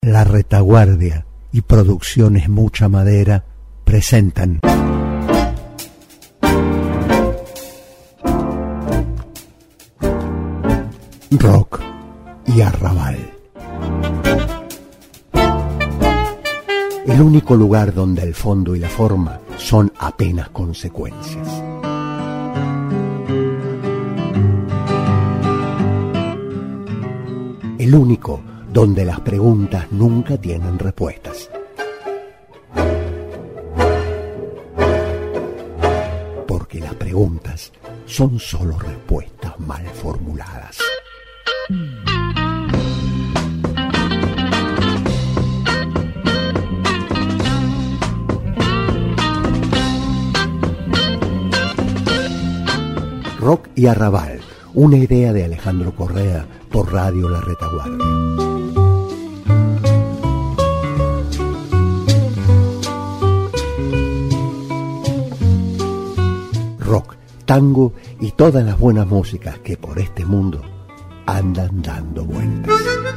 La Retaguardia y Producciones Mucha Madera presentan Rock y Arrabal. El único lugar donde el fondo y la forma son apenas consecuencias. El único donde las preguntas nunca tienen respuestas. Porque las preguntas son solo respuestas mal formuladas. Rock y Arrabal, una idea de Alejandro Correa por Radio La Retaguardia. Rock, tango y todas las buenas músicas que por este mundo andan dando vueltas.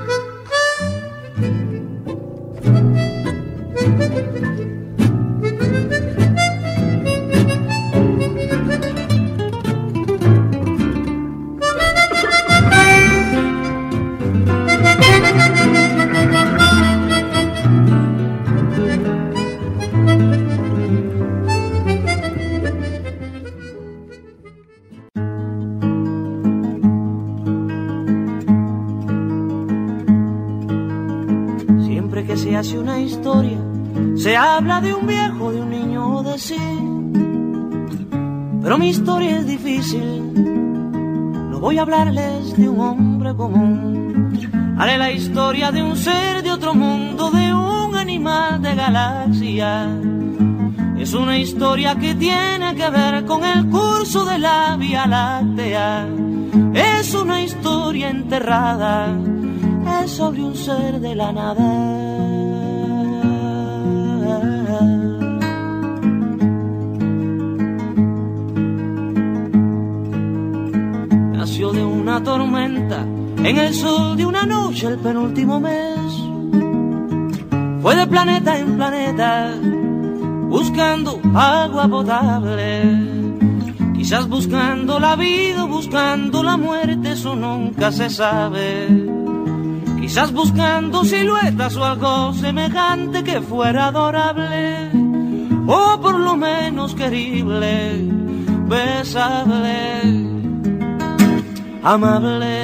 Hace una historia, se habla de un viejo, de un niño o de sí, pero mi historia es difícil, no voy a hablarles de un hombre común, haré la historia de un ser de otro mundo, de un animal de galaxia. Es una historia que tiene que ver con el curso de la Vía Láctea, es una historia enterrada, es sobre un ser de la nada. Nació de una tormenta, en el sol de una noche el penúltimo mes. Fue de planeta en planeta, buscando agua potable. Quizás buscando la vida, buscando la muerte, eso nunca se sabe. Quizás buscando siluetas o algo semejante que fuera adorable, o por lo menos querible, besable, amable.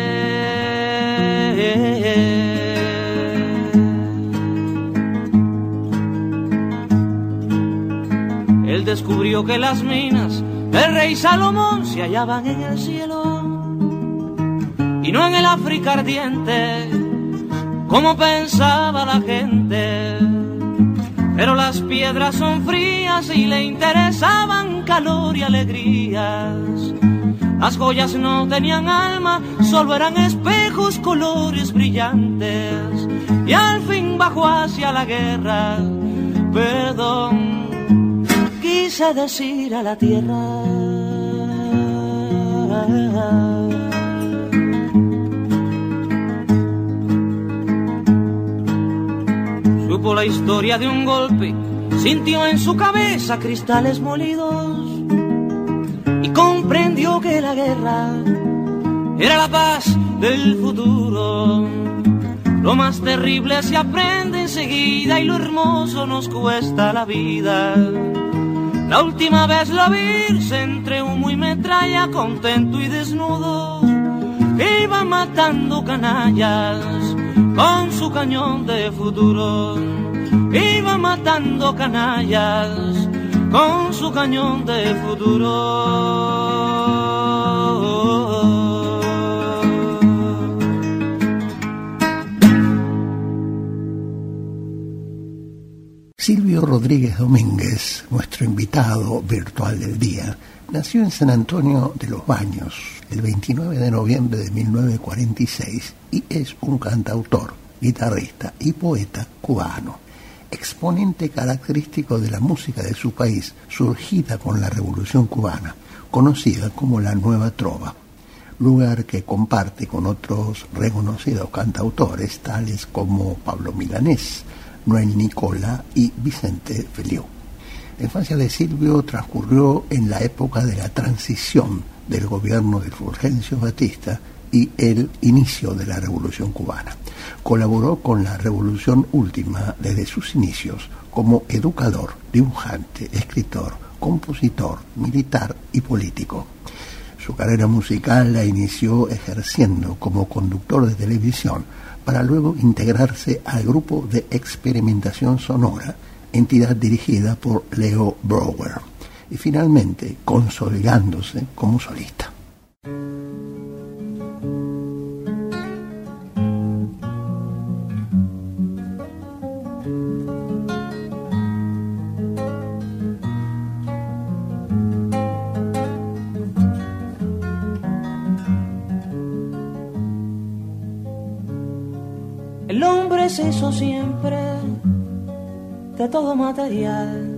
Él descubrió que las minas del rey Salomón se hallaban en el cielo y no en el África ardiente, como pensaba la gente. Pero las piedras son frías y le interesaban calor y alegrías. Las joyas no tenían alma, solo eran espejos, colores brillantes. Y al fin bajó hacia la guerra, perdón, quise decir a la tierra. Supo la historia de un golpe, sintió en su cabeza cristales molidos y comprendió que la guerra era la paz del futuro. Lo más terrible se aprende enseguida y lo hermoso nos cuesta la vida. La última vez la vi entre humo y metralla, contento y desnudo, iba matando canallas con su cañón de futuro. Iba matando canallas con su cañón de futuro. Silvio Rodríguez Domínguez, nuestro invitado virtual del día, nació en San Antonio de los Baños el 29 de noviembre de 1946 y es un cantautor, guitarrista y poeta cubano, exponente característico de la música de su país surgida con la Revolución Cubana, conocida como la Nueva Trova. lugar que comparte con otros reconocidos cantautores tales como Pablo Milanés, Noel Nicola y Vicente Feliú. La infancia de Silvio transcurrió en la época de la transición del gobierno de Fulgencio Batista y el inicio de la Revolución Cubana. Colaboró con la Revolución Última desde sus inicios como educador, dibujante, escritor, compositor, militar y político. Su carrera musical la inició ejerciendo como conductor de televisión para luego integrarse al grupo de experimentación sonora, entidad dirigida por Leo Brouwer, y finalmente consolidándose como solista. El hombre se hizo siempre de todo material,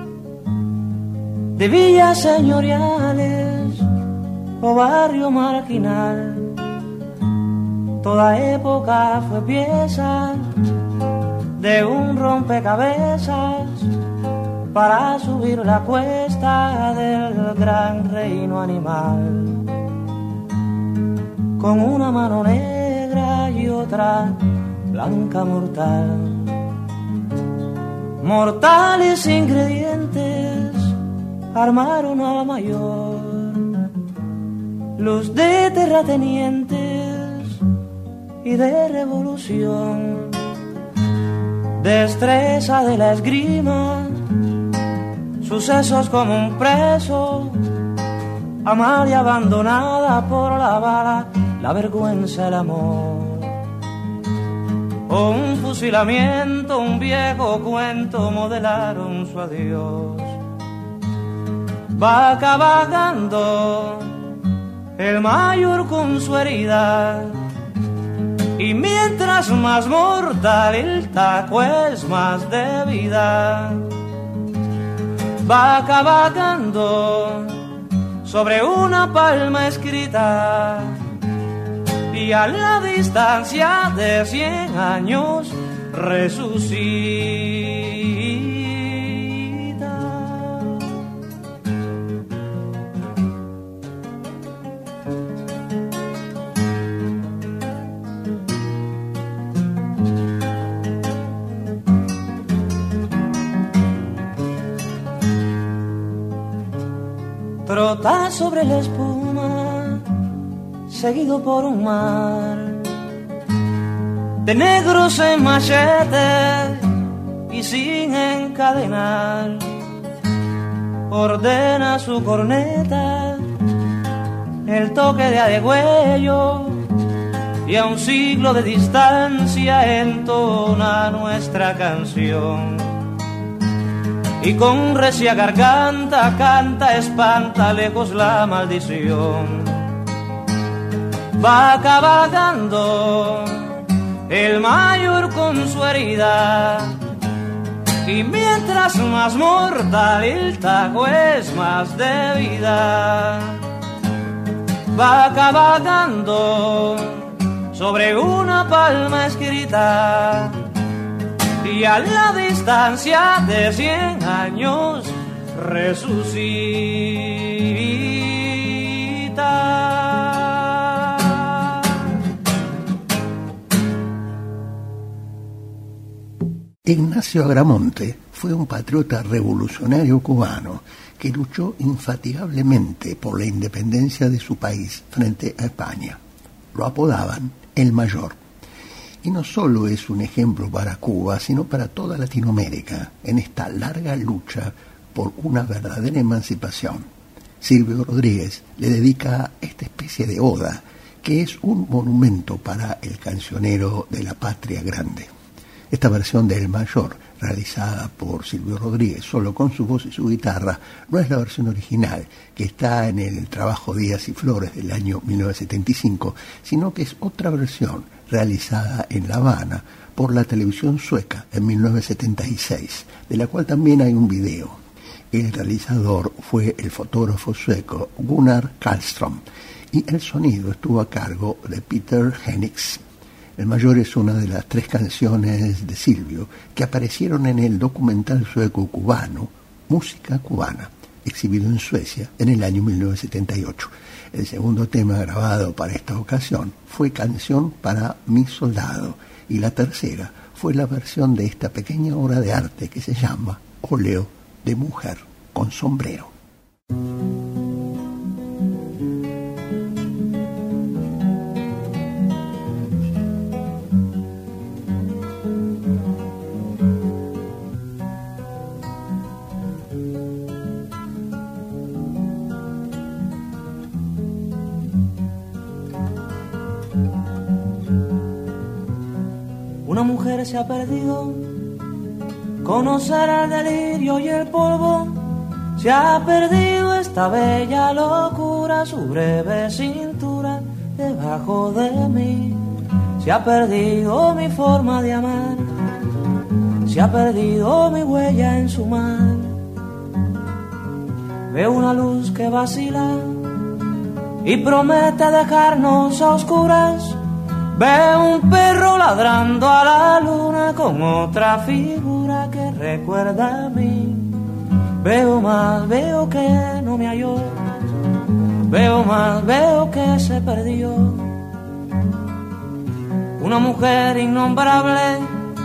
de villas señoriales o barrio marginal. Toda época fue pieza de un rompecabezas para subir la cuesta del gran reino animal. Con una mano negra y otra blanca mortal. Mortales ingredientes armaron a la mayor, luz de terratenientes y de revolución, destreza de la esgrima, sucesos como un preso, amada y abandonada por la bala, la vergüenza, el amor. O un fusilamiento, un viejo cuento modelaron su adiós. Va cabalgando el mayor con su herida, y mientras más mortal el taco es más de vida. Va cabalgando sobre una palma escrita, y a la distancia de 100 años resucita. Trota sobre la espuma, seguido por un mar de negros en machete y sin encadenar. Ordena su corneta el toque de adegüello, y a un siglo de distancia entona nuestra canción. Y con recia garganta canta, espanta lejos la maldición. Va cabalgando el mayor con su herida, y mientras más mortal el tajo es más de vida. Va cabalgando sobre una palma escrita, y a la distancia de 100 años resucita. Ignacio Agramonte fue un patriota revolucionario cubano que luchó infatigablemente por la independencia de su país frente a España. Lo apodaban el Mayor. Y no solo es un ejemplo para Cuba, sino para toda Latinoamérica, en esta larga lucha por una verdadera emancipación. Silvio Rodríguez le dedica esta especie de oda, que es un monumento para el cancionero de la patria grande. Esta versión de El Mayor, realizada por Silvio Rodríguez solo con su voz y su guitarra, no es la versión original, que está en el trabajo Díaz y Flores del año 1975, sino que es otra versión realizada en La Habana por la televisión sueca en 1976, de la cual también hay un video. El realizador fue el fotógrafo sueco Gunnar Karlström, y el sonido estuvo a cargo de Peter Hennigs. El Mayor es una de las 3 canciones de Silvio que aparecieron en el documental sueco-cubano Música Cubana, exhibido en Suecia en el año 1978. El segundo tema grabado para esta ocasión fue Canción para mi soldado, y la tercera fue la versión de esta pequeña obra de arte que se llama Óleo de mujer con sombrero. Una mujer se ha perdido, conocer el delirio y el polvo. Se ha perdido esta bella locura, su breve cintura debajo de mí. Se ha perdido mi forma de amar, se ha perdido mi huella en su mar. Veo una luz que vacila y promete dejarnos a oscuras. Veo un perro ladrando a la luna con otra figura que recuerda a mí. Veo más, veo que no me halló. Veo más, veo que se perdió. Una mujer innombrable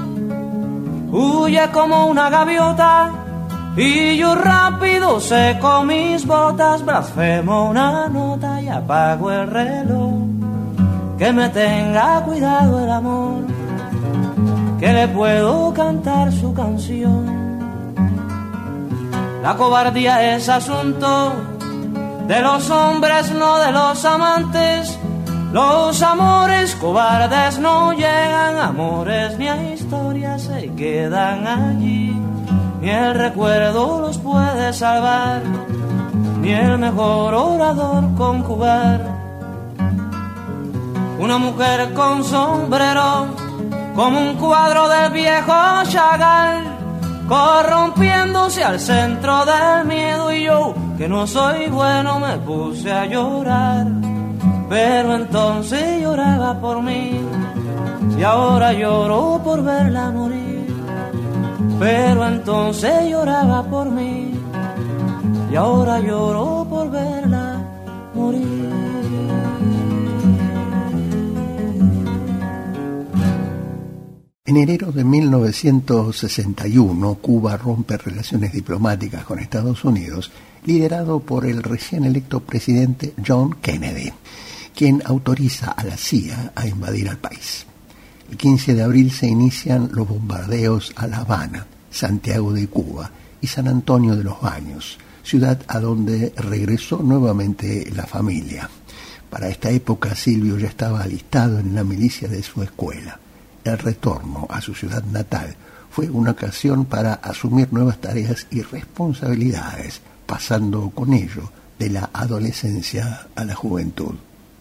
huye como una gaviota, y yo rápido seco mis botas, blasfemo una nota y apago el reloj. Que me tenga cuidado el amor, que le puedo cantar su canción. La cobardía es asunto de los hombres, no de los amantes. Los amores cobardes no llegan a amores ni a historias, se quedan allí. Ni el recuerdo los puede salvar, ni el mejor orador conjugar. Una mujer con sombrero, como un cuadro del viejo Chagall, corrompiéndose al centro del miedo, y yo, que no soy bueno, me puse a llorar. Pero entonces lloraba por mí, y ahora lloro por verla morir. Pero entonces lloraba por mí, y ahora lloro por verla morir. En enero de 1961, Cuba rompe relaciones diplomáticas con Estados Unidos, liderado por el recién electo presidente John Kennedy, quien autoriza a la CIA a invadir al país. El 15 de abril se inician los bombardeos a La Habana, Santiago de Cuba y San Antonio de los Baños, ciudad a donde regresó nuevamente la familia. Para esta época, Silvio ya estaba alistado en la milicia de su escuela. El retorno a su ciudad natal fue una ocasión para asumir nuevas tareas y responsabilidades, pasando con ello de la adolescencia a la juventud.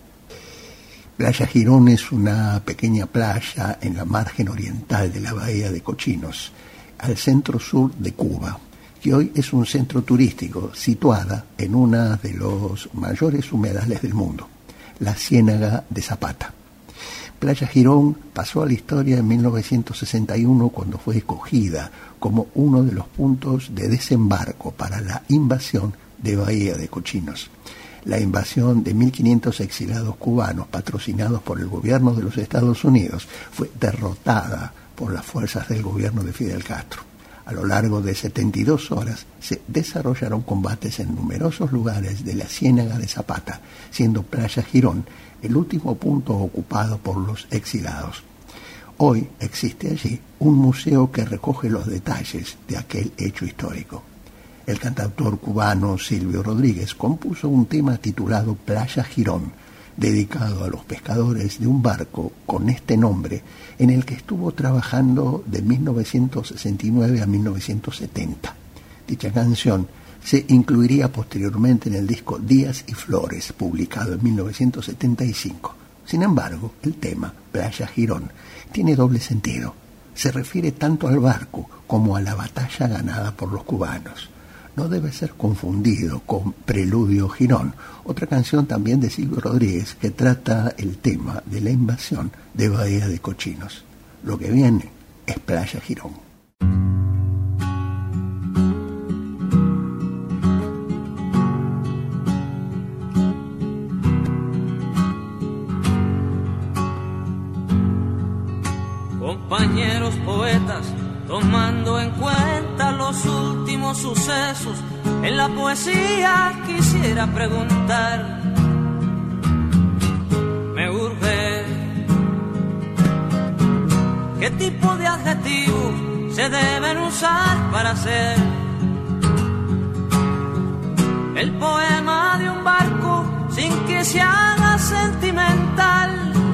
Playa Girón es una pequeña playa en la margen oriental de la bahía de Cochinos, al centro-sur de Cuba, que hoy es un centro turístico situada en una de los mayores humedales del mundo, la Ciénaga de Zapata. Playa Girón pasó a la historia en 1961 cuando fue escogida como uno de los puntos de desembarco para la invasión de Bahía de Cochinos. La invasión de 1.500 exilados cubanos patrocinados por el gobierno de los Estados Unidos fue derrotada por las fuerzas del gobierno de Fidel Castro. A lo largo de 72 horas se desarrollaron combates en numerosos lugares de la Ciénaga de Zapata, siendo Playa Girón el último punto ocupado por los exilados. Hoy existe allí un museo que recoge los detalles de aquel hecho histórico. El cantautor cubano Silvio Rodríguez compuso un tema titulado Playa Girón, dedicado a los pescadores de un barco con este nombre, en el que estuvo trabajando de 1969 a 1970. Dicha canción se incluiría posteriormente en el disco Días y Flores, publicado en 1975. Sin embargo, el tema, Playa Girón, tiene doble sentido. Se refiere tanto al barco como a la batalla ganada por los cubanos. no debe ser confundido con Preludio Girón, otra canción también de Silvio Rodríguez que trata el tema de la invasión de Bahía de Cochinos. Lo que viene es Playa Girón. Compañeros poetas, tomando en cuenta los últimos sucesos, en la poesía quisiera preguntar, me urge, ¿qué tipo de adjetivos se deben usar para hacer el poema de un barco sin que se haga sentimental?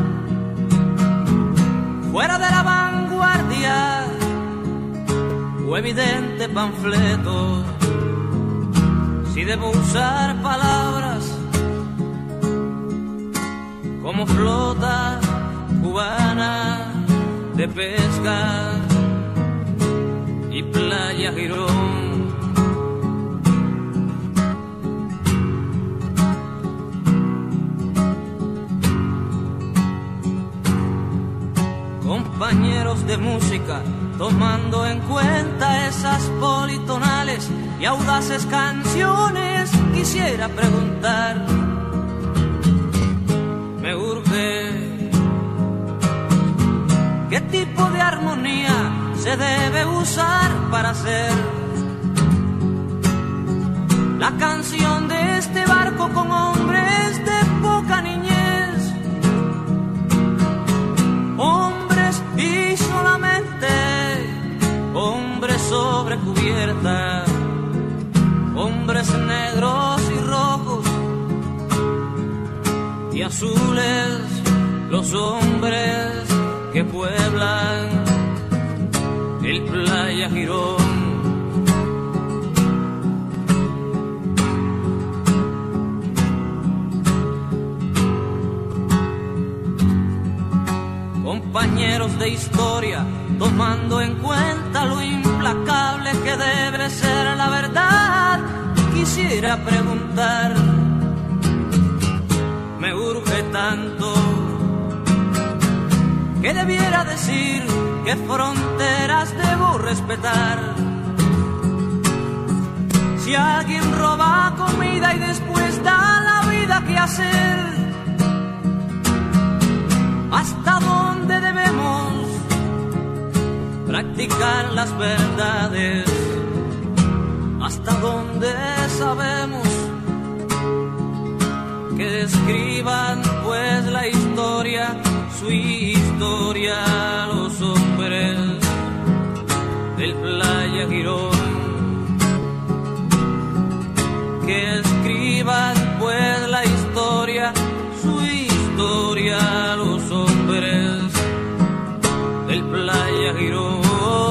Fuera de la vanguardia o evidente panfleto, si debo usar palabras como flota cubana de pesca y Playa Girón. Compañeros de música, tomando en cuenta esas politonales y audaces canciones, quisiera preguntar, me urge, ¿qué tipo de armonía se debe usar para hacer la canción de este barco con hombres de poca niñez? Y solamente hombres sobre cubierta, hombres negros y rojos y azules, los hombres que pueblan el Playa Girón. Compañeros de historia, tomando en cuenta lo implacable que debe ser la verdad, quisiera preguntar, me urge tanto, ¿qué debiera decir? ¿Qué fronteras debo respetar? Si alguien roba comida y después da la vida, ¿qué hacer? ¿Hasta dónde debemos practicar las verdades? ¿Hasta dónde sabemos que escriban pues la historia, su historia, los hombres del Playa Girón? Que escriban pues la historia, su historia, los hombres del Playa Girón.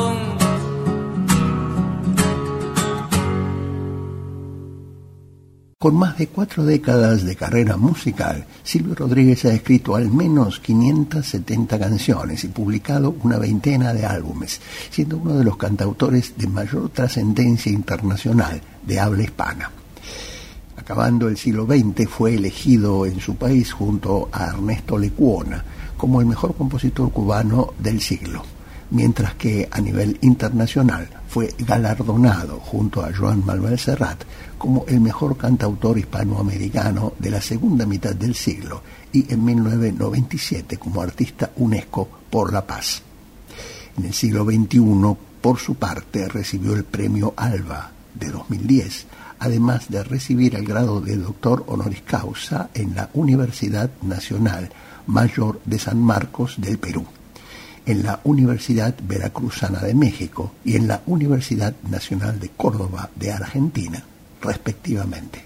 Con más de 4 décadas de carrera musical, Silvio Rodríguez ha escrito al menos 570 canciones y publicado una veintena de álbumes, siendo uno de los cantautores de mayor trascendencia internacional de habla hispana. Acabando el siglo XX, fue elegido en su país junto a Ernesto Lecuona como el mejor compositor cubano del siglo, mientras que a nivel internacional fue galardonado junto a Joan Manuel Serrat como el mejor cantautor hispanoamericano de la segunda mitad del siglo y en 1997 como artista UNESCO por la paz. En el siglo XXI, por su parte, recibió el premio ALBA de 2010, además de recibir el grado de doctor honoris causa en la Universidad Nacional Mayor de San Marcos del Perú, en la Universidad Veracruzana de México y en la Universidad Nacional de Córdoba de Argentina, respectivamente.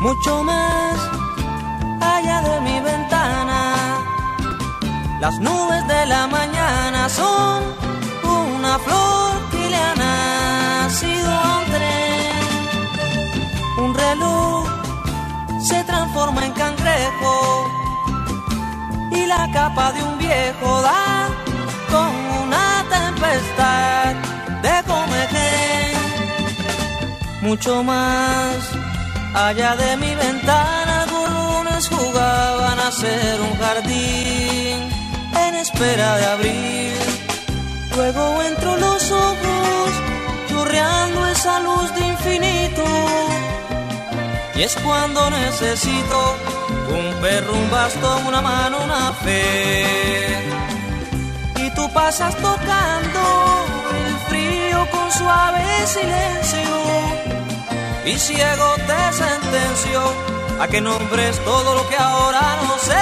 mucho más allá de mi ventana. Las nubes de la mañana son una flor que le ha nacido a un tren. Un reloj se transforma en cangrejo y la capa de un viejo da con una tempestad de comején. Mucho más allá de mi ventana, gorrones jugaban a ser un jardín en espera de abrir. Luego entro los ojos, chorreando esa luz de infinito. Y es cuando necesito un perro, un bastón, una mano, una fe. Y tú pasas tocando el frío con suave silencio. Y ciego te sentencio a que nombres todo lo que ahora no sé.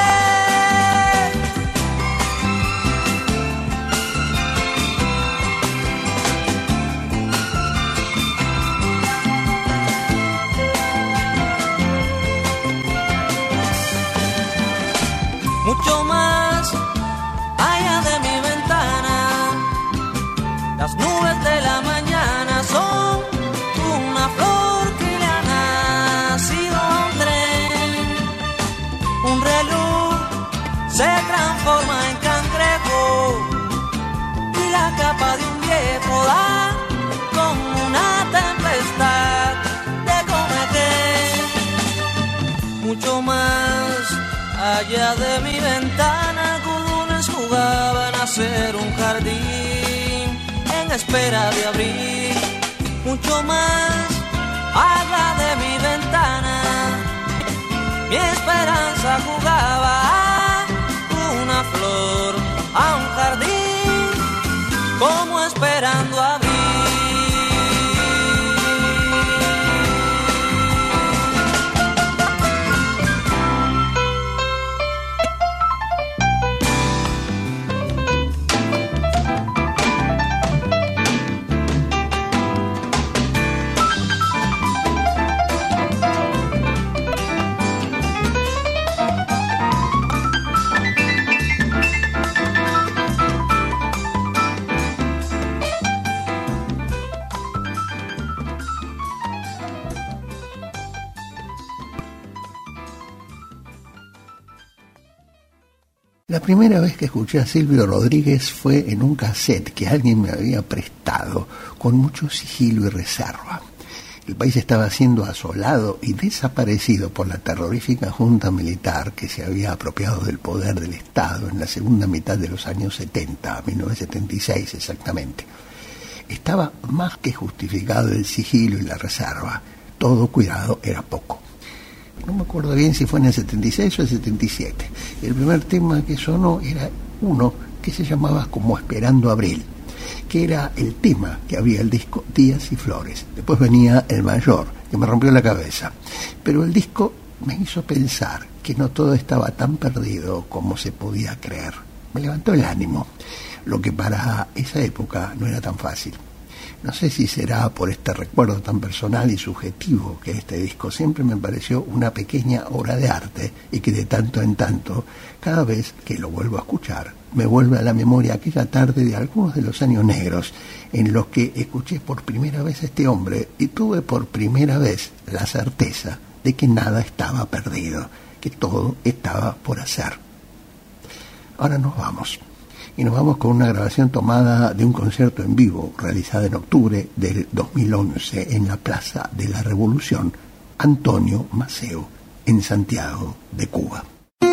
Mucho más allá de mi ventana, las nubes de la mañana son una flor que le ha nacido a un tren. Un reloj se transforma en cangrejo y la capa de un viejo da con una tempestad de comején. Mucho más allá de mi ventana, gorrones jugaban a ser un jardín en espera de abrir. Mucho más allá de mi ventana, mi esperanza jugaba a una flor, a un jardín, como esperando abrir. La primera vez que escuché a Silvio Rodríguez fue en un cassette que alguien me había prestado, con mucho sigilo y reserva. El país estaba siendo asolado y desaparecido por la terrorífica junta militar que se había apropiado del poder del Estado en la segunda mitad de los años 70, 1976 exactamente. Estaba más que justificado el sigilo y la reserva. Todo cuidado era poco. No me acuerdo bien si fue en el 76 o el 77. El primer tema que sonó era uno que se llamaba Como Esperando Abril, que era el tema que había el disco Días y Flores. Después venía El Mayor, que me rompió la cabeza. Pero el disco me hizo pensar que no todo estaba tan perdido como se podía creer. Me levantó el ánimo, lo que para esa época no era tan fácil. No sé si será por este recuerdo tan personal y subjetivo que este disco siempre me pareció una pequeña obra de arte y que de tanto en tanto, cada vez que lo vuelvo a escuchar, me vuelve a la memoria aquella tarde de algunos de los años negros en los que escuché por primera vez a este hombre y tuve por primera vez la certeza de que nada estaba perdido, que todo estaba por hacer. Ahora nos vamos. Y nos vamos con una grabación tomada de un concierto en vivo realizado en octubre del 2011 en la Plaza de la Revolución, Antonio Maceo, en Santiago de Cuba.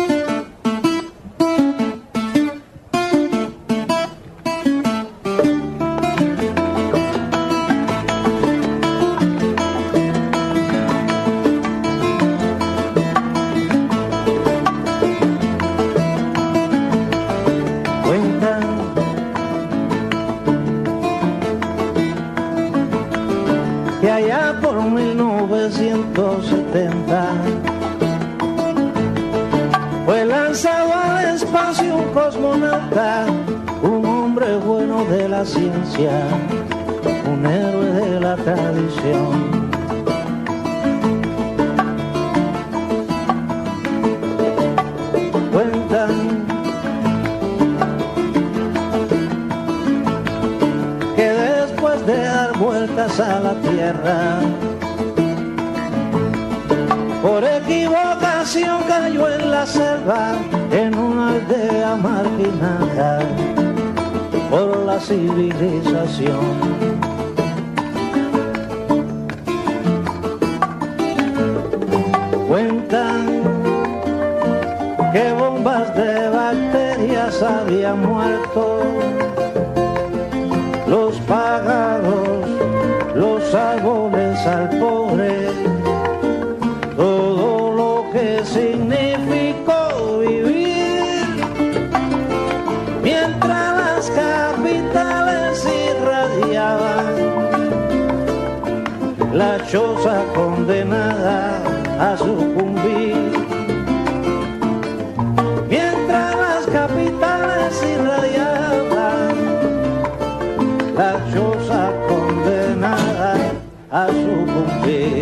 Que allá por 1970 fue lanzado al espacio un cosmonauta, un hombre bueno de la ciencia, un héroe de la tradición. tierra. Por equivocación cayó en la selva, en una aldea marginada por la civilización. Cuentan que bombas de bacterias habían muerto los pájaros, los árboles al pobre, todo lo que significó vivir, mientras las capitales irradiaban la choza condenada a sucumbir, mientras las capitales irradiaban la choza condenada a sucumbir.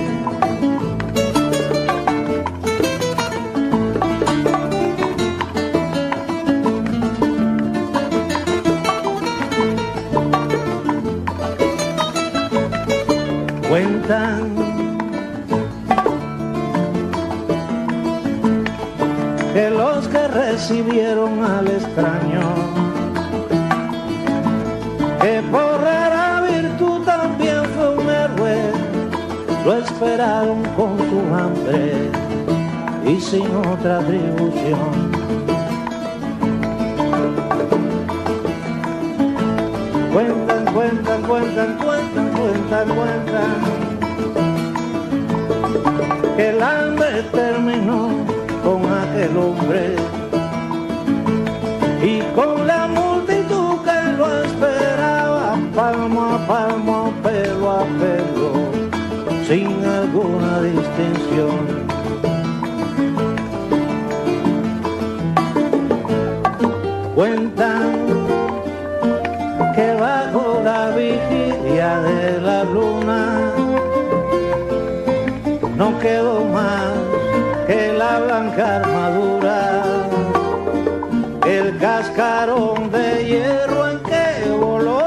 Cuentan que los que recibieron al extraño, que por rara virtud también fue un héroe, lo esperaron con su hambre y sin otra atribución. Cuentan que el hambre terminó con aquel hombre y con la multitud que lo esperaba, palmo a palmo, pelo a pelo, sin alguna distinción. Cuentan que bajo la vigilia de la luna no quedó más que la blanca armadura, el cascarón de hierro en que voló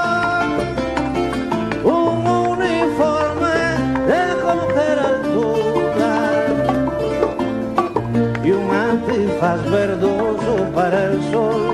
un uniforme de cualquier altura y un antifaz verdoso para el sol.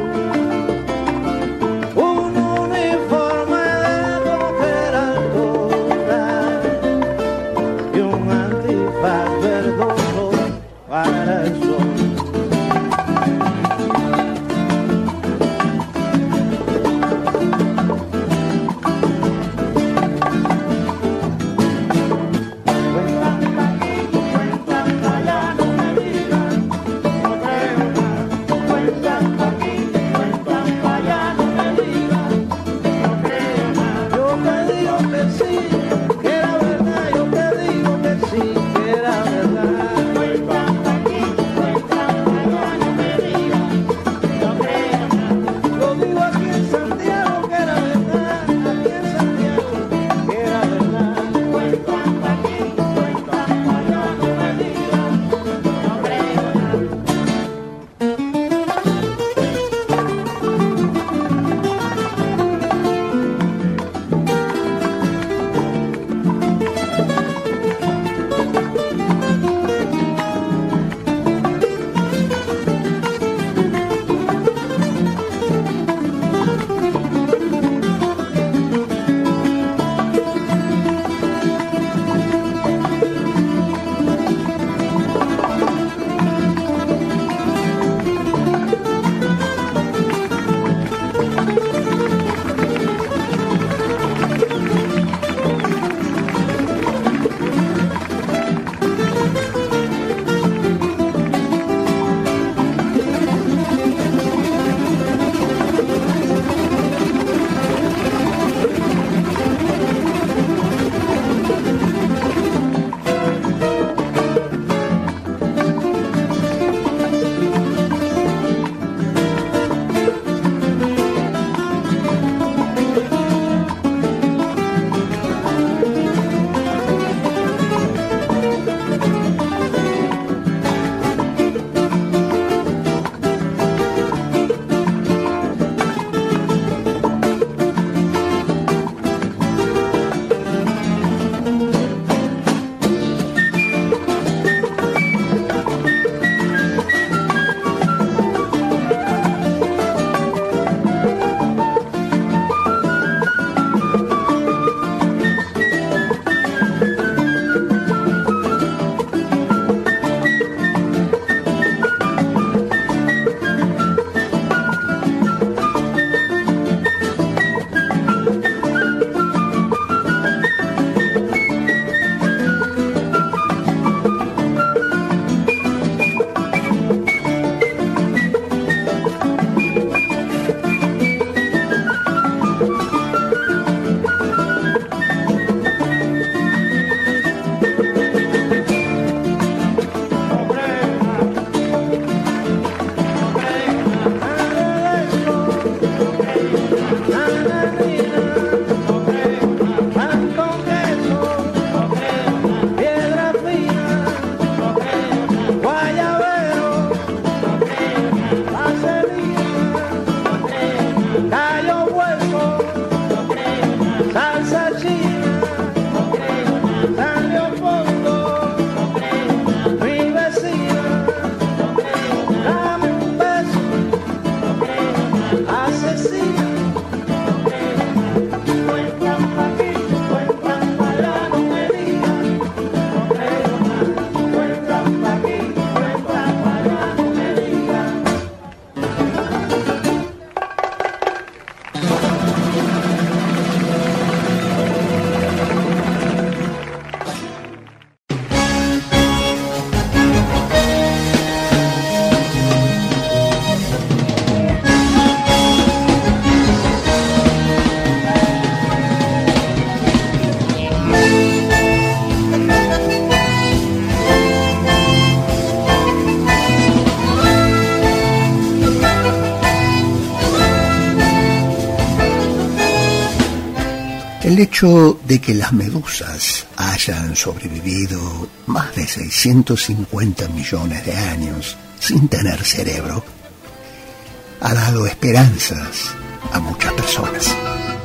hecho de que las medusas hayan sobrevivido más de 650 millones de años sin tener cerebro ha dado esperanzas a muchas personas.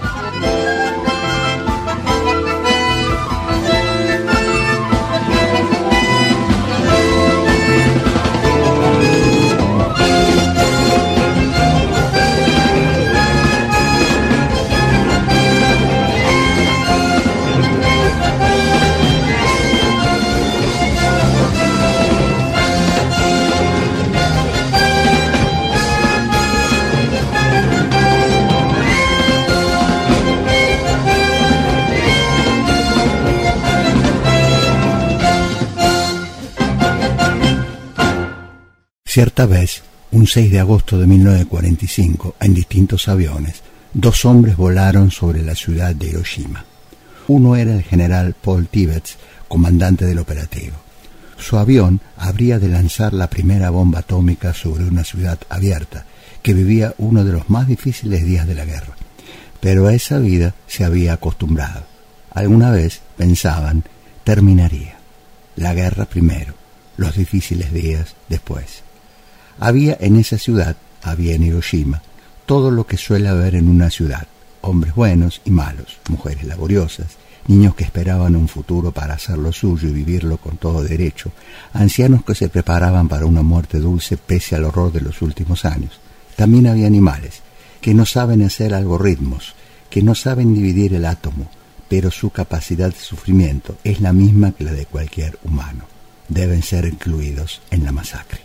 Cierta vez, un 6 de agosto de 1945, en distintos aviones, dos hombres volaron sobre la ciudad de Hiroshima. Uno era el general Paul Tibbets, comandante del operativo. Su avión habría de lanzar la primera bomba atómica sobre una ciudad abierta, que vivía uno de los más difíciles días de la guerra. Pero a esa vida se había acostumbrado. Alguna vez pensaban, terminaría. La guerra primero, los difíciles días después. Había en esa ciudad, había en Hiroshima, todo lo que suele haber en una ciudad: hombres buenos y malos, mujeres laboriosas, niños que esperaban un futuro para hacer lo suyo y vivirlo con todo derecho, ancianos que se preparaban para una muerte dulce pese al horror de los últimos años. También había animales, que no saben hacer algoritmos, que no saben dividir el átomo, pero su capacidad de sufrimiento es la misma que la de cualquier humano. Deben ser incluidos en la masacre.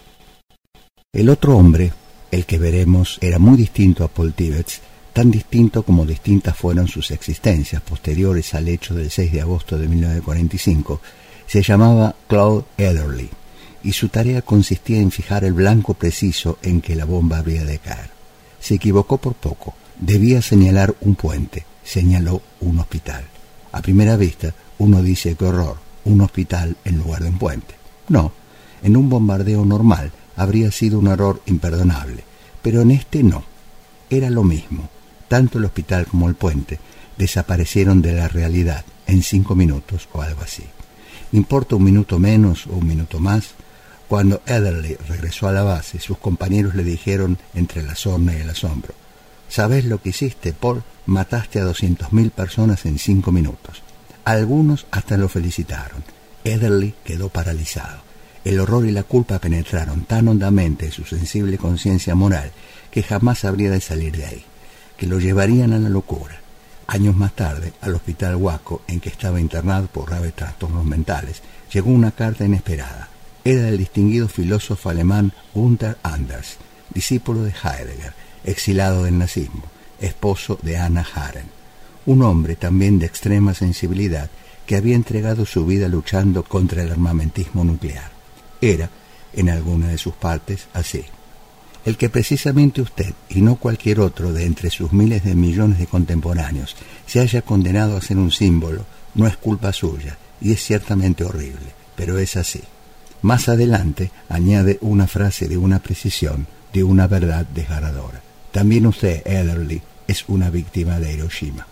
El otro hombre, el que veremos, era muy distinto a Paul Tibbets, tan distinto como distintas fueron sus existencias posteriores al hecho del 6 de agosto de 1945, se llamaba Claude Ederle, y su tarea consistía en fijar el blanco preciso en que la bomba habría de caer. Se equivocó por poco, debía señalar un puente, señaló un hospital. A primera vista, uno dice qué horror, un hospital en lugar de un puente. No, en un bombardeo normal habría sido un error imperdonable, pero en este no. Era lo mismo. Tanto el hospital como el puente desaparecieron de la realidad en 5 minutos o algo así. No importa un minuto menos o un minuto más. Cuando Ederle regresó a la base, sus compañeros le dijeron entre la sorna y el asombro: ¿sabes lo que hiciste, Paul? Mataste a 200.000 personas en 5 minutos. Algunos hasta lo felicitaron. Ederle quedó paralizado. El horror y la culpa penetraron tan hondamente en su sensible conciencia moral que jamás habría de salir de ahí, que lo llevarían a la locura. Años más tarde, al hospital Waco, en que estaba internado por graves trastornos mentales, llegó una carta inesperada. Era del distinguido filósofo alemán Gunther Anders, discípulo de Heidegger, exilado del nazismo, esposo de Hannah Arendt, un hombre también de extrema sensibilidad que había entregado su vida luchando contra el armamentismo nuclear. Era, en alguna de sus partes, así. El que precisamente usted, y no cualquier otro de entre sus miles de millones de contemporáneos, se haya condenado a ser un símbolo, no es culpa suya, y es ciertamente horrible, pero es así. Más adelante añade una frase de una precisión, de una verdad desgarradora. También usted, Ederle, es una víctima de Hiroshima.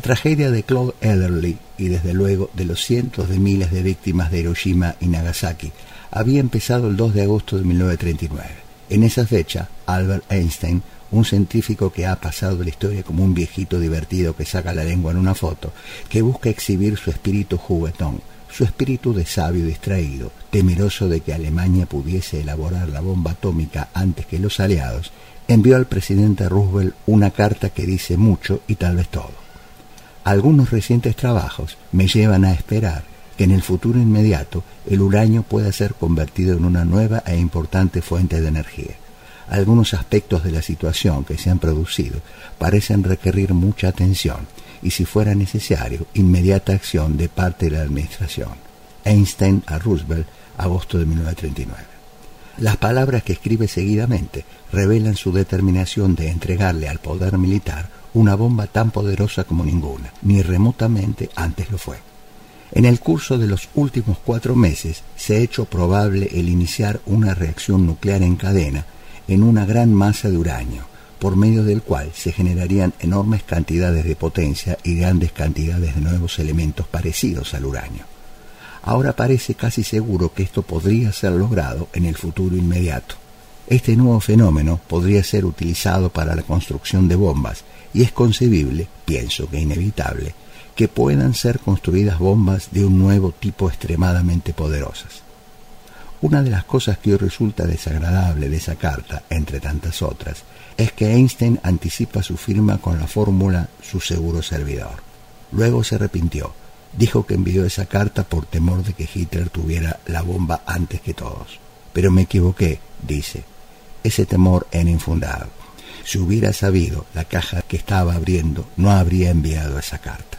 tragedia de Claude Ederle y desde luego de los cientos de miles de víctimas de Hiroshima y Nagasaki había empezado el 2 de agosto de 1939. En esa fecha, Albert Einstein, un científico que ha pasado de la historia como un viejito divertido que saca la lengua en una foto, que busca exhibir su espíritu juguetón, su espíritu de sabio distraído, temeroso de que Alemania pudiese elaborar la bomba atómica antes que los aliados, envió al presidente Roosevelt una carta que dice mucho y tal vez todo. Algunos recientes trabajos me llevan a esperar que en el futuro inmediato el uranio pueda ser convertido en una nueva e importante fuente de energía. Algunos aspectos de la situación que se han producido parecen requerir mucha atención y, si fuera necesario, inmediata acción de parte de la administración. Einstein a Roosevelt, agosto de 1939. Las palabras que escribe seguidamente revelan su determinación de entregarle al poder militar una bomba tan poderosa como ninguna, ni remotamente antes lo fue. En el curso de los últimos 4 meses se ha hecho probable el iniciar una reacción nuclear en cadena en una gran masa de uranio, por medio del cual se generarían enormes cantidades de potencia y grandes cantidades de nuevos elementos parecidos al uranio. Ahora parece casi seguro que esto podría ser logrado en el futuro inmediato. Este nuevo fenómeno podría ser utilizado para la construcción de bombas y es concebible, pienso que inevitable, que puedan ser construidas bombas de un nuevo tipo extremadamente poderosas. Una de las cosas que hoy resulta desagradable de esa carta, entre tantas otras, es que Einstein anticipa su firma con la fórmula «su seguro servidor». Luego se arrepintió. Dijo que envió esa carta por temor de que Hitler tuviera la bomba antes que todos. Pero me equivoqué, dice. Ese temor era infundado. Si hubiera sabido la caja que estaba abriendo, no habría enviado esa carta.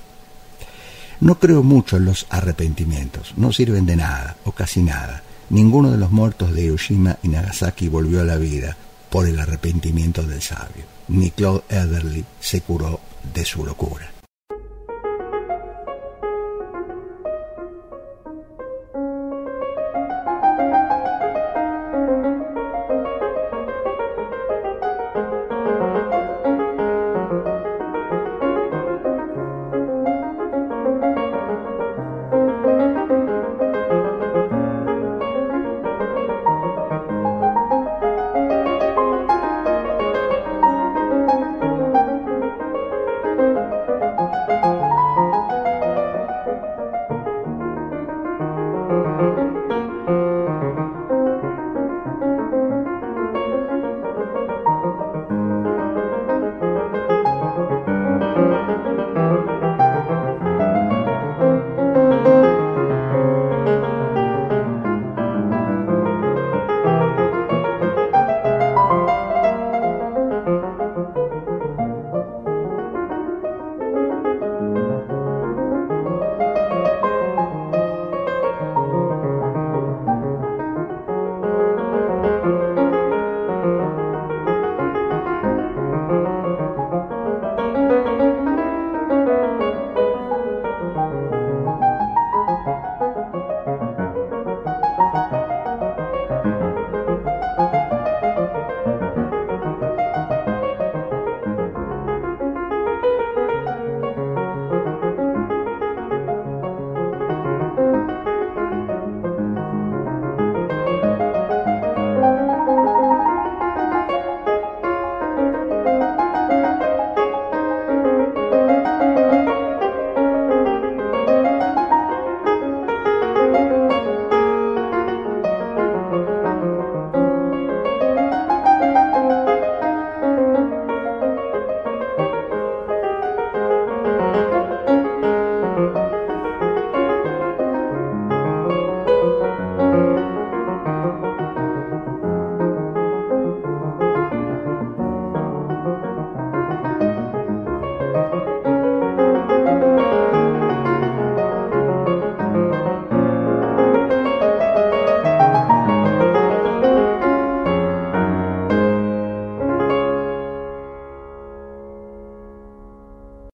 No creo mucho en los arrepentimientos. No sirven de nada, o casi nada. Ninguno de los muertos de Hiroshima y Nagasaki volvió a la vida por el arrepentimiento del sabio. Ni Claude Ederle se curó de su locura.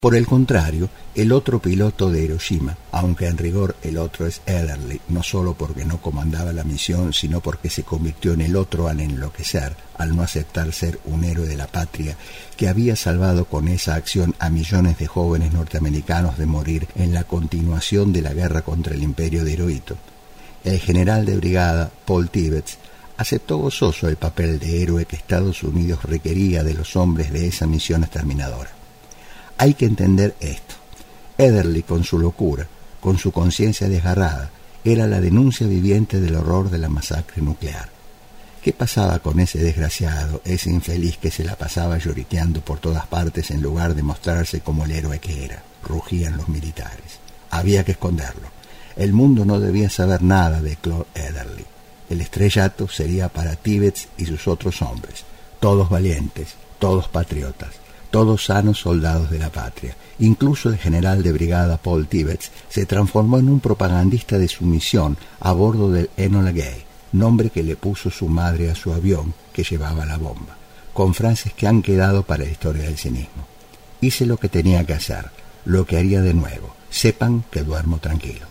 Por el contrario, el otro piloto de Hiroshima, aunque en rigor el otro es Ederle, no solo porque no comandaba la misión, sino porque se convirtió en el otro al enloquecer, al no aceptar ser un héroe de la patria, que había salvado con esa acción a millones de jóvenes norteamericanos de morir en la continuación de la guerra contra el imperio de Hirohito. El general de brigada, Paul Tibbets, aceptó gozoso el papel de héroe que Estados Unidos requería de los hombres de esa misión exterminadora. Hay que entender esto. Ederle, con su locura, con su conciencia desgarrada, era la denuncia viviente del horror de la masacre nuclear. ¿Qué pasaba con ese desgraciado, ese infeliz que se la pasaba lloriqueando por todas partes en lugar de mostrarse como el héroe que era? Rugían los militares. Había que esconderlo. El mundo no debía saber nada de Claude Ederle. El estrellato sería para Tibbets y sus otros hombres, todos valientes, todos patriotas, todos sanos soldados de la patria. Incluso el general de brigada Paul Tibbets se transformó en un propagandista de su misión a bordo del Enola Gay, nombre que le puso su madre a su avión que llevaba la bomba, con frases que han quedado para la historia del cinismo. Hice lo que tenía que hacer, lo que haría de nuevo, sepan que duermo tranquilo.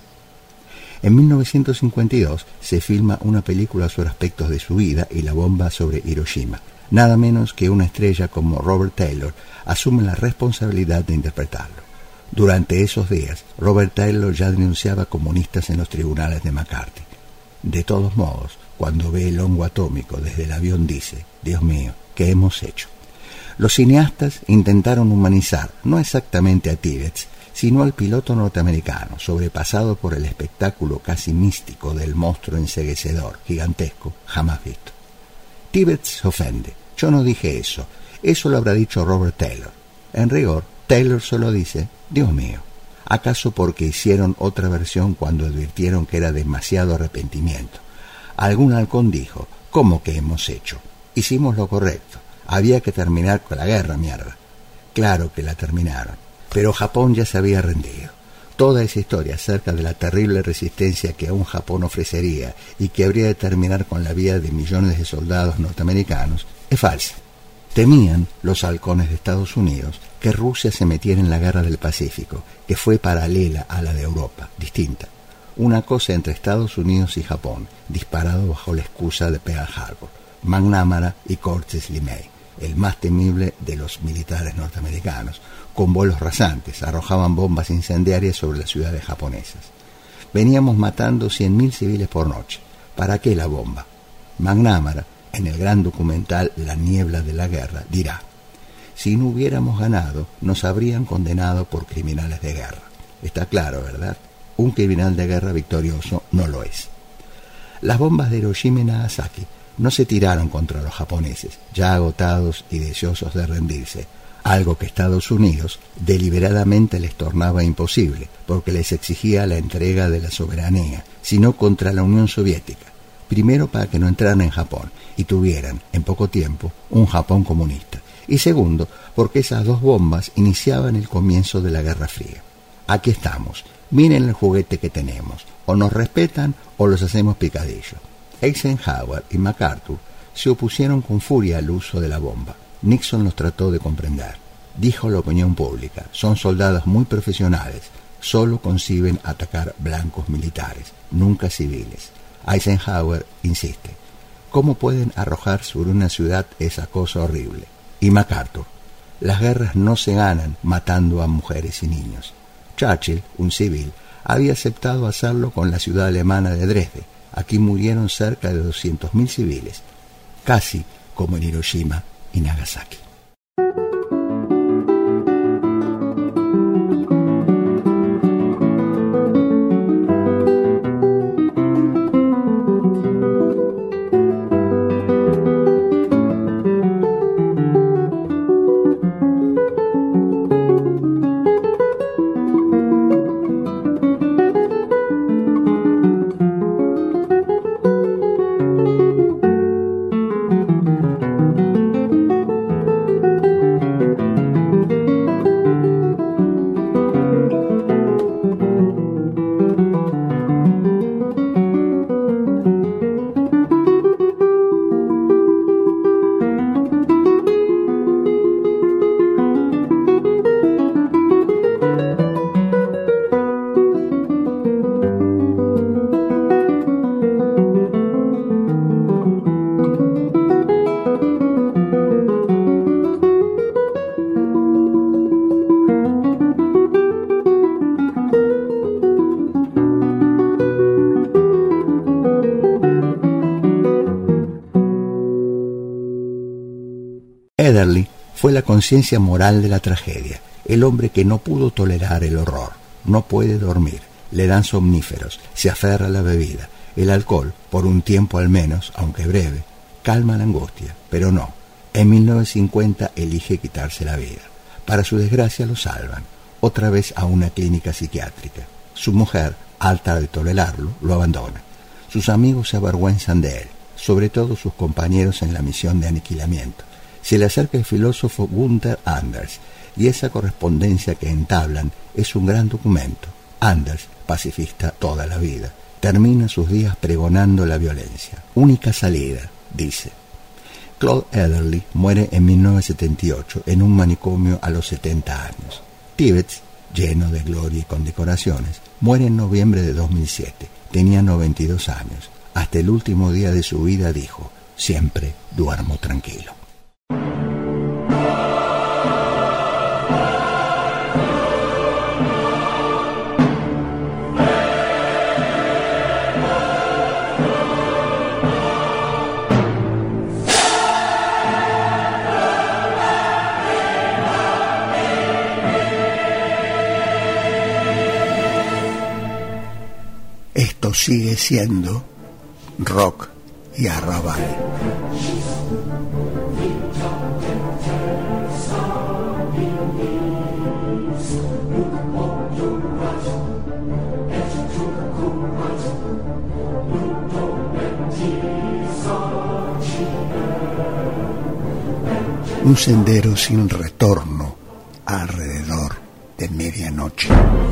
En 1952 se filma una película sobre aspectos de su vida y la bomba sobre Hiroshima. Nada menos que una estrella como Robert Taylor asume la responsabilidad de interpretarlo. Durante esos días, Robert Taylor ya denunciaba comunistas en los tribunales de McCarthy. De todos modos, cuando ve el hongo atómico desde el avión dice: Dios mío, ¿qué hemos hecho? Los cineastas intentaron humanizar, no exactamente a Tibbets, sino al piloto norteamericano, sobrepasado por el espectáculo casi místico del monstruo enceguecedor, gigantesco, jamás visto. Tibbets se ofende. Yo no dije eso. Eso lo habrá dicho Robert Taylor. En rigor, Taylor solo dice: Dios mío. ¿Acaso porque hicieron otra versión cuando advirtieron que era demasiado arrepentimiento? Algún halcón dijo: ¿cómo que hemos hecho? Hicimos lo correcto. Había que terminar con la guerra, mierda. Claro que la terminaron. Pero Japón ya se había rendido. Toda esa historia acerca de la terrible resistencia que aún Japón ofrecería y que habría de terminar con la vida de millones de soldados norteamericanos es falsa. Temían los halcones de Estados Unidos que Rusia se metiera en la guerra del Pacífico, que fue paralela a la de Europa, distinta. Una cosa entre Estados Unidos y Japón, disparado bajo la excusa de Pearl Harbor, McNamara y Cortes LeMay, el más temible de los militares norteamericanos. Con vuelos rasantes, arrojaban bombas incendiarias sobre las ciudades japonesas. Veníamos matando 100.000 civiles por noche. ¿Para qué la bomba? McNamara, en el gran documental La niebla de la guerra, dirá: si no hubiéramos ganado, nos habrían condenado por criminales de guerra. Está claro, ¿verdad? Un criminal de guerra victorioso no lo es. Las bombas de Hiroshima y Nagasaki no se tiraron contra los japoneses, ya agotados y deseosos de rendirse, algo que Estados Unidos deliberadamente les tornaba imposible, porque les exigía la entrega de la soberanía, sino contra la Unión Soviética, primero para que no entraran en Japón y tuvieran, en poco tiempo, un Japón comunista, y segundo, porque esas dos bombas iniciaban el comienzo de la Guerra Fría. Aquí estamos, miren el juguete que tenemos, o nos respetan o los hacemos picadillo. Eisenhower y MacArthur se opusieron con furia al uso de la bomba. Nixon los trató de comprender. Dijo a la opinión pública: son soldados muy profesionales, solo conciben atacar blancos militares, nunca civiles. Eisenhower insiste: ¿cómo pueden arrojar sobre una ciudad esa cosa horrible? Y MacArthur: las guerras no se ganan matando a mujeres y niños. Churchill, un civil, había aceptado hacerlo con la ciudad alemana de Dresde. Aquí murieron cerca de 200.000 civiles, casi como en Hiroshima y Nagasaki. Ederly fue la conciencia moral de la tragedia, el hombre que no pudo tolerar el horror. No puede dormir, le dan somníferos, se aferra a la bebida. El alcohol, por un tiempo al menos, aunque breve, calma la angustia, pero no. En 1950 elige quitarse la vida. Para su desgracia lo salvan, otra vez a una clínica psiquiátrica. Su mujer, harta de tolerarlo, lo abandona. Sus amigos se avergüenzan de él, sobre todo sus compañeros en la misión de aniquilamiento. Se le acerca el filósofo Gunther Anders, y esa correspondencia que entablan es un gran documento. Anders, pacifista toda la vida, termina sus días pregonando la violencia. Única salida, dice. Claude Ederly muere en 1978 en un manicomio a los 70 años. Tibbets, lleno de gloria y condecoraciones, muere en noviembre de 2007. Tenía 92 años. Hasta el último día de su vida dijo: siempre duermo tranquilo. Esto sigue siendo rock y arrabal. Un sendero sin retorno alrededor de medianoche.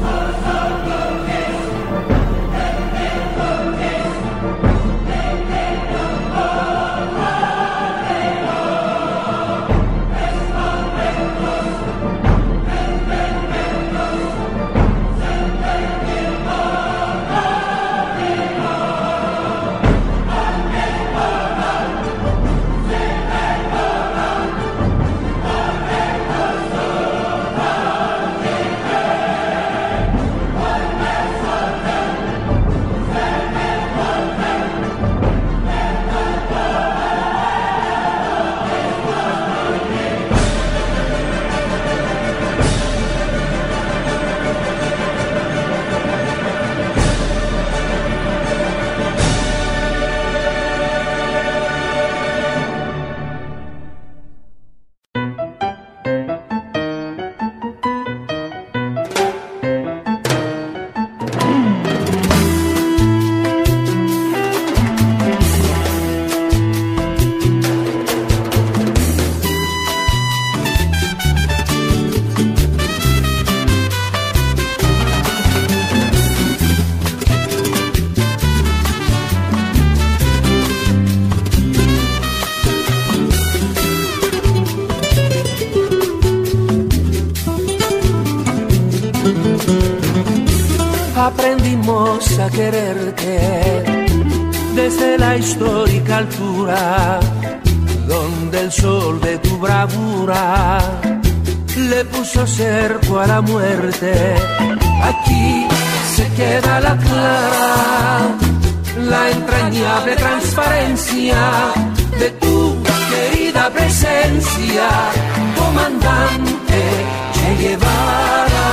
Aprendimos a quererte desde la histórica altura, donde el sol de tu bravura le puso cerco a la muerte. Aquí se queda la clara, la entrañable transparencia de tu querida presencia, comandante Che Guevara.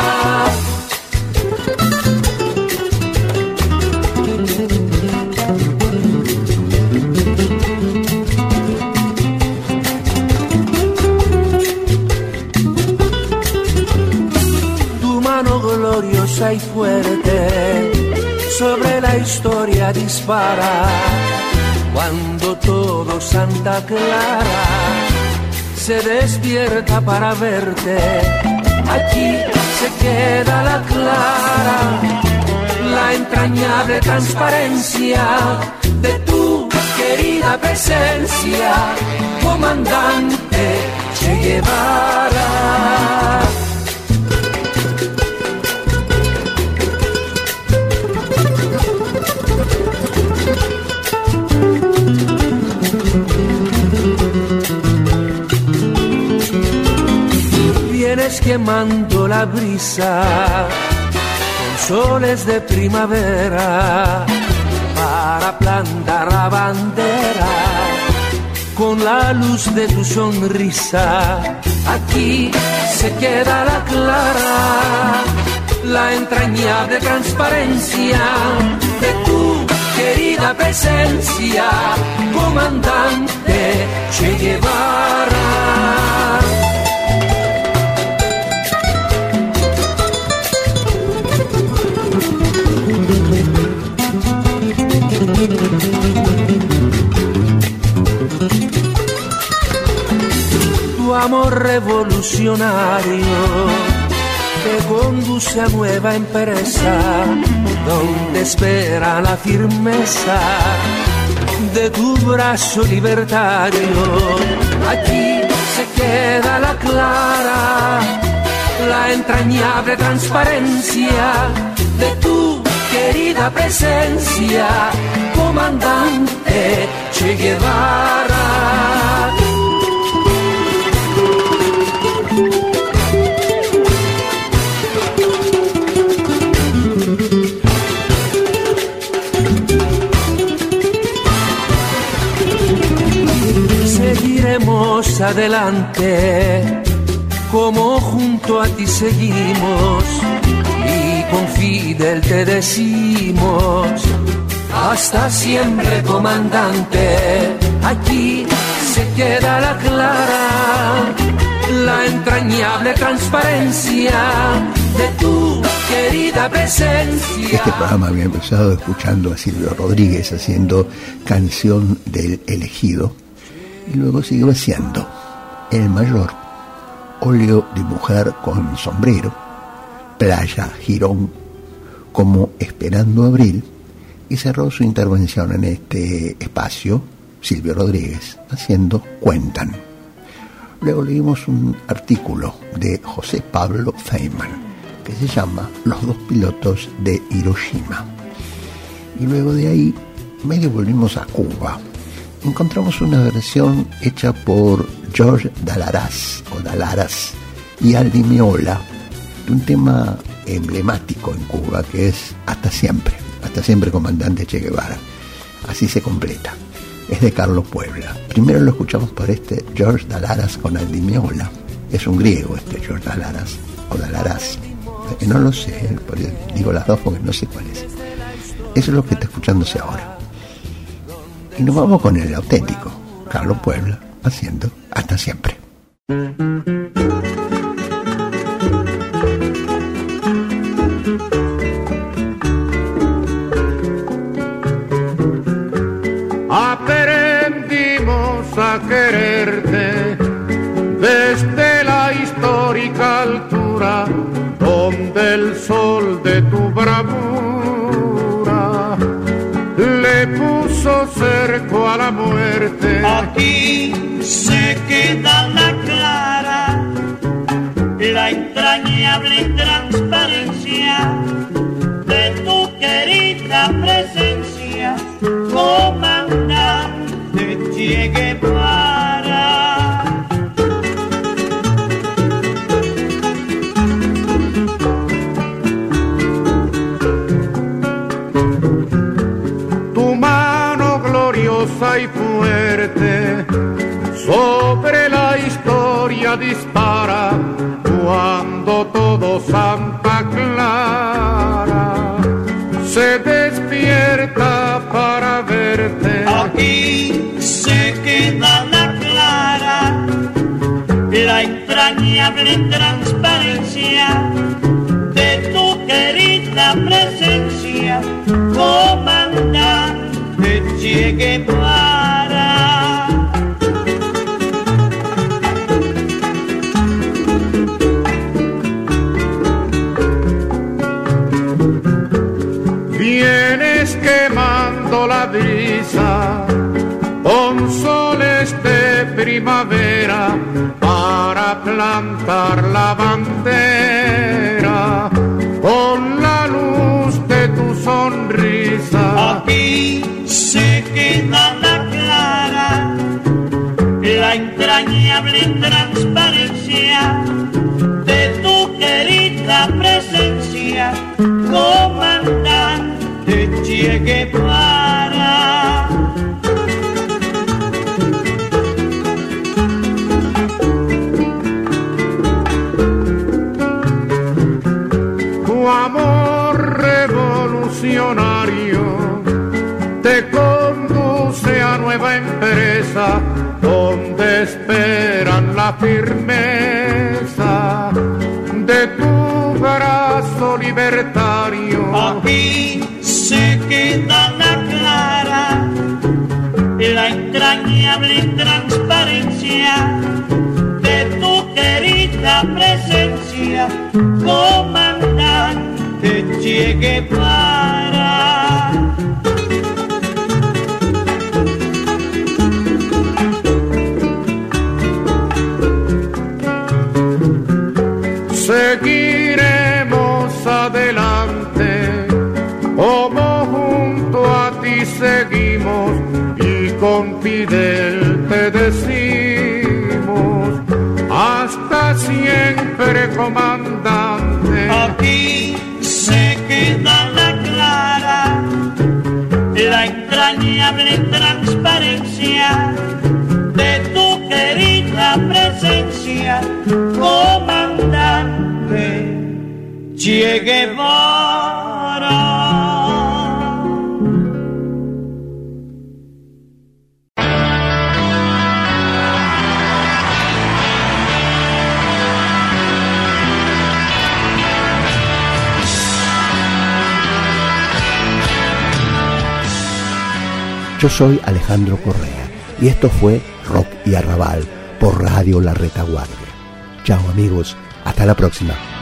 Y fuerte sobre la historia dispara, cuando todo Santa Clara se despierta para verte. Aquí se queda la clara, la entrañable transparencia de tu querida presencia, comandante Che Guevara. Vienes quemando la brisa con soles de primavera para plantar la bandera con la luz de tu sonrisa. Aquí se queda la clara, la entrañable transparencia de tu querida presencia, comandante Che Guevara. Tu amor revolucionario te conduce a nueva empresa, donde espera la firmeza de tu brazo libertario. Aquí se queda la clara, la entrañable transparencia de tu querida presencia, comandante Che Guevara. Seguiremos adelante, como junto a ti seguimos, y con Fidel te decimos, hasta siempre, comandante. Aquí se queda la clara, la entrañable transparencia de tu querida presencia. Este programa había empezado escuchando a Silvio Rodríguez haciendo Canción del Elegido, y luego siguió haciendo El Mayor, Óleo de Mujer con Sombrero, Playa Girón, como Esperando Abril, y cerró su intervención en este espacio Silvio Rodríguez haciendo Cuentan. Luego leímos un artículo de José Pablo Feynman que se llama Los dos pilotos de Hiroshima, y luego de ahí medio volvimos a Cuba. Encontramos una versión hecha por George Dalaras y Aldi Meola de un tema emblemático en Cuba, que es Hasta siempre, comandante Che Guevara. Así se completa. Es de Carlos Puebla. Primero lo escuchamos por este George Dalaras con Aldi Meola. Es un griego este George Dalaras o Dalaras. No lo sé, digo las dos porque no sé cuál es. Eso es lo que está escuchándose ahora. Y nos vamos con el auténtico Carlos Puebla haciendo Hasta siempre. Aprendimos a quererte desde la histórica altura, donde el sol de tu bravura le puso cerco a la muerte. Aquí se queda la clara, la entrañable transparencia de tu querida presencia, comandante Che Guevara. Y fuerte sobre la historia dispara, cuando todo Santa Clara se despierta para verte. Aquí se queda la clara, la entrañable transparencia de tu querida presencia, comandante Che Guevara. Vienes quemando la brisa con soles de primavera para plantar la bandera con la luz de tu sonrisa. Aquí se queda la clara, la entrañable transparencia de tu querida presencia, comandante Che Guevara. revolucionario te conduce a nueva empresa donde esperan la firmeza de tu brazo libertario. Aquí se queda la clara, la entrañable transparencia de tu querida presencia, comandante Che Guevara. Seguiremos adelante, como junto a ti seguimos, y con Fidel te decimos, hasta siempre, comandante. Aquí se queda la clara, la entrañable transparencia de tu querida presencia, comandante Che Guevara. Yo soy Alejandro Correa y esto fue Rock y Arrabal por Radio La Retaguardia. Chao amigos, hasta la próxima.